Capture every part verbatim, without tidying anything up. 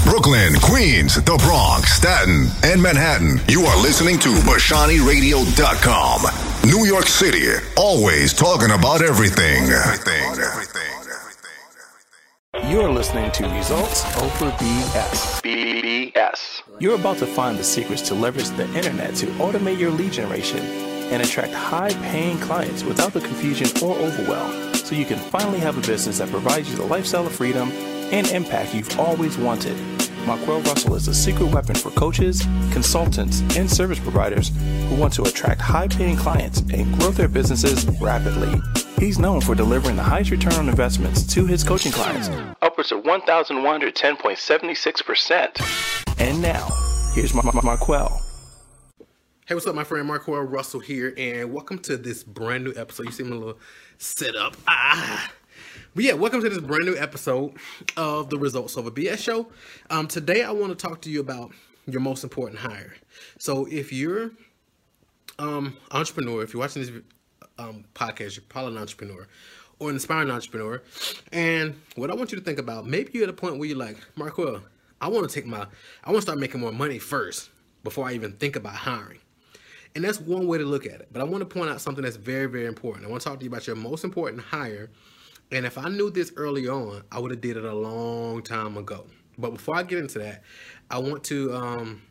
Brooklyn, Queens, the Bronx, Staten, and Manhattan. You are listening to Bashani Radio dot com. New York City, always talking about everything. Everything, everything, everything. You're listening to Results Over B S. B B S. You're about to find the secrets to leverage the internet to automate your lead generation and attract high-paying clients without the confusion or overwhelm, so you can finally have a business that provides you the lifestyle of freedom and impact you've always wanted. Marquel Russell is a secret weapon for coaches, consultants, and service providers who want to attract high-paying clients and grow their businesses rapidly. He's known for delivering the highest return on investments to his coaching clients, upwards of one thousand one hundred ten point seven six percent. And now, here's Mar- Mar- Marquel. Hey, what's up, my friend? Marquel Russell here, and welcome to this brand new episode. You see my little setup. Ah. But yeah, welcome to this brand new episode of the Results Over B S show. Um, today, I want to talk to you about your most important hire. So if you're um entrepreneur, if you're watching this um, podcast, you're probably an entrepreneur or an aspiring entrepreneur. And what I want you to think about, maybe you're at a point where you're like, Marquel, I want to take my, I want to start making more money first before I even think about hiring. And that's one way to look at it. But I want to point out something that's very, very important. I want to talk to you about your most important hire. And if I knew this early on, I would have did it a long time ago. But before I get into that, I want to um,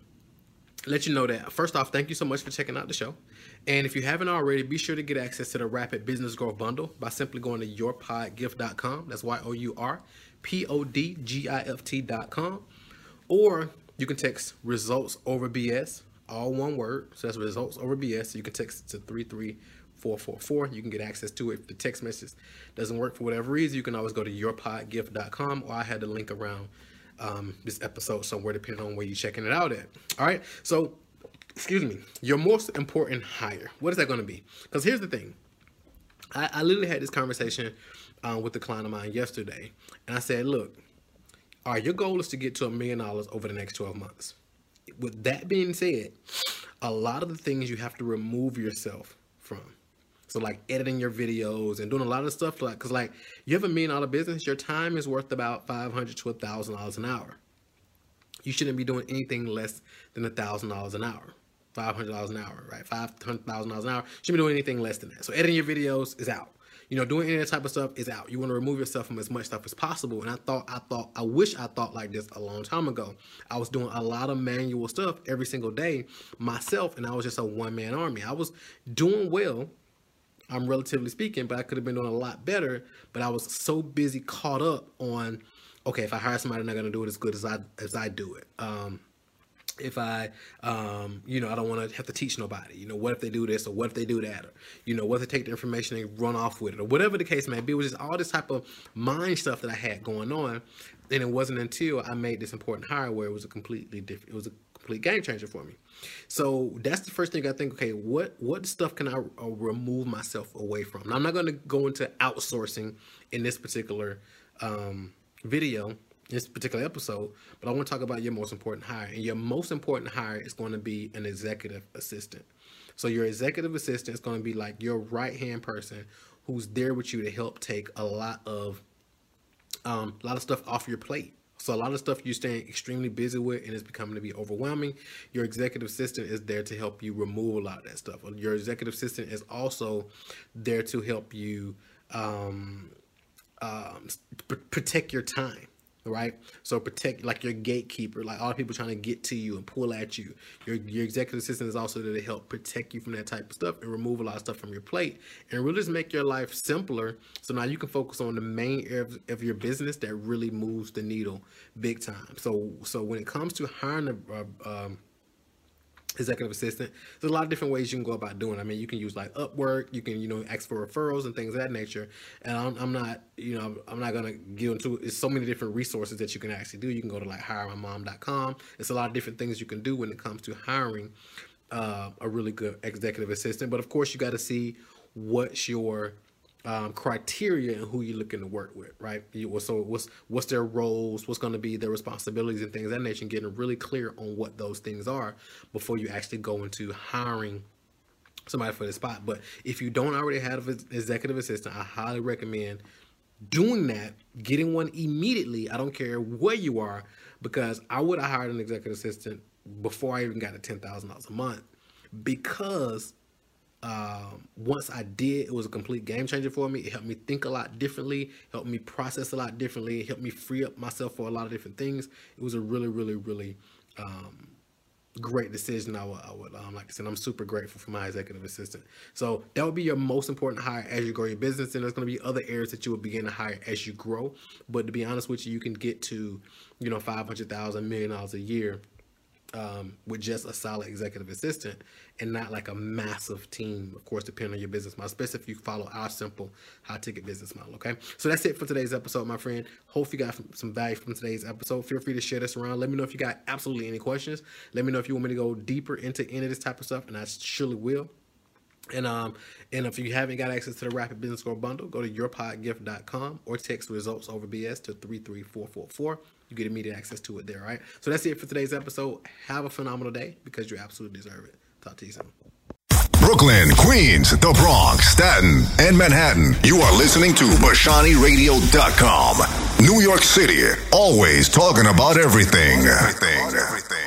let you know that, first off, thank you so much for checking out the show. And if you haven't already, be sure to get access to the Rapid Business Growth Bundle by simply going to your pod gift dot com. That's Y O U R P O D G I F T dot com. Or you can text Results Over B S, all one word. So that's Results Over B S. So you can text it to three three four four four. You can get access to it. If the text message doesn't work for whatever reason, you can always go to your pod gift dot com, or I had the link around um, this episode somewhere, depending on where you're checking it out at. All right. So, excuse me, your most important hire. What is that going to be? Because here's the thing. I, I literally had this conversation uh, with a client of mine yesterday, and I said, look, all right, your goal is to get to a million dollars over the next twelve months. With that being said, a lot of the things you have to remove yourself from. So like editing your videos and doing a lot of stuff, like, cause like you have a million dollar business, your time is worth about five hundred to a thousand dollars an hour. You shouldn't be doing anything less than a thousand dollars an hour, five hundred dollars an hour, right? Five hundred thousand dollars an hour. You shouldn't be doing anything less than that. So editing your videos is out. You know, doing any of that type of stuff is out. You want to remove yourself from as much stuff as possible. And I thought, I thought, I wish I thought like this a long time ago. I was doing a lot of manual stuff every single day myself, and I was just a one-man army. I was doing well, I'm relatively speaking, but I could have been doing a lot better. But I was so busy caught up on, okay, if I hire somebody, they're not going to do it as good as I as I do it. Um, if I, um, you know, I don't want to have to teach nobody. You know, what if they do this, or what if they do that, or you know, what if they take the information and run off with it, or whatever the case may be. It was just all this type of mind stuff that I had going on, and it wasn't until I made this important hire where it was a completely different. It was a complete game changer for me. So that's the first thing I think, okay, what what stuff can I uh, remove myself away from? Now, I'm not going to go into outsourcing in this particular um, video, this particular episode, but I want to talk about your most important hire. And your most important hire is going to be an executive assistant. So your executive assistant is going to be like your right-hand person who's there with you to help take a lot of um, a lot of stuff off your plate. So a lot of stuff you're staying extremely busy with and it's becoming to be overwhelming. Your executive assistant is there to help you remove a lot of that stuff. Your executive assistant is also there to help you um, um, p- protect your time, right? So protect, like your gatekeeper, like all the people trying to get to you and pull at you. Your your executive assistant is also there to help protect you from that type of stuff and remove a lot of stuff from your plate and really just make your life simpler. So now you can focus on the main area of, of your business that really moves the needle big time. So so when it comes to hiring a, a um, executive assistant, there's a lot of different ways you can go about doing it. I mean, you can use like Upwork, you can, you know, ask for referrals and things of that nature. And I'm, I'm not, you know, I'm not going to get into it. It's so many different resources that you can actually do. You can go to like hire my mom dot com. It's a lot of different things you can do when it comes to hiring uh, a really good executive assistant. But of course, you got to see what's your Um, criteria and who you're looking to work with, right? You, so what's what's their roles, what's going to be their responsibilities and things of that nature, and getting really clear on what those things are before you actually go into hiring somebody for the spot. But if you don't already have an executive assistant, I highly recommend doing that, getting one immediately, I don't care where you are, because I would have hired an executive assistant before I even got to ten thousand dollars a month, because um, once I did, it was a complete game changer for me. It helped me think a lot differently, helped me process a lot differently, it helped me free up myself for a lot of different things. It was a really, really, really um, great decision. I would, I would um, like to say, and I'm super grateful for my executive assistant. So that would be your most important hire as you grow your business, and there's going to be other areas that you will begin to hire as you grow. But to be honest with you, you can get to, you know, five hundred thousand, million dollars a year um, with just a solid executive assistant, and not like a massive team, of course, depending on your business model, especially if you follow our simple high ticket business model. Okay, so that's it for today's episode, my friend. Hope you got some value from today's episode. Feel free to share this around. Let me know if you got absolutely any questions. Let me know if you want me to go deeper into any of this type of stuff, and I surely will. And um, and if you haven't got access to the Rapid Business Growth Bundle, go to your pod gift dot com or text results over B S to three three four four four. You get immediate access to it there, all right? So that's it for today's episode. Have a phenomenal day, because you absolutely deserve it. Talk to you soon. Brooklyn, Queens, the Bronx, Staten, and Manhattan. You are listening to Bashani Radio dot com. New York City, always talking about everything. Everything. everything.